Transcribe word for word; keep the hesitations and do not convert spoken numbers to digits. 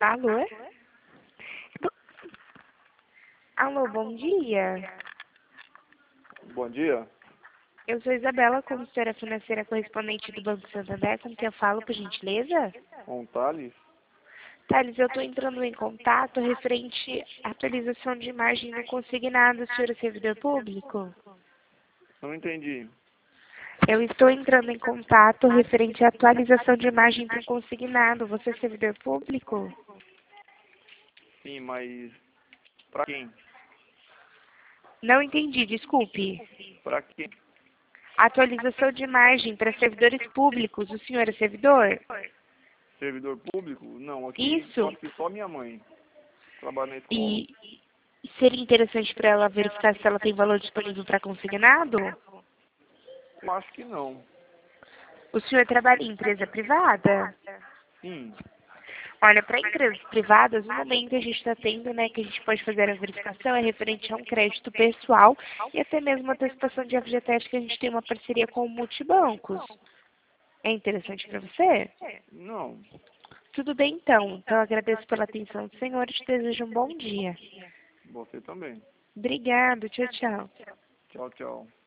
Alô? Bo- Alô, bom dia. Bom dia. Eu sou Isabela, consultora financeira correspondente do Banco Santander, com quem eu falo, por gentileza? Com o Thales? Thales, eu estou entrando em contato referente à atualização de imagem no consignado, senhor é servidor público? Não entendi. Eu estou entrando em contato referente à atualização de imagem para o consignado. Você é servidor público? Sim, mas pra quem? Não entendi, desculpe. Pra quem? Atualização de imagem para servidores públicos. O senhor é servidor? Servidor público? Não, aqui Isso. só, aqui só minha mãe. Trabalha na escola. E seria interessante para ela verificar se ela tem valor disponível para consignado? Eu acho que não. O senhor trabalha em empresa privada? Sim. Olha, para empresas privadas, o momento que a gente está tendo, né, que a gente pode fazer a verificação é referente a um crédito pessoal e até mesmo uma antecipação de F G T S, que a gente tem uma parceria com o Multibancos. É interessante para você? Não. Tudo bem, então. Então, eu agradeço pela atenção do senhor e te desejo um bom dia. Você também. Obrigado. Tchau, tchau. Tchau, tchau.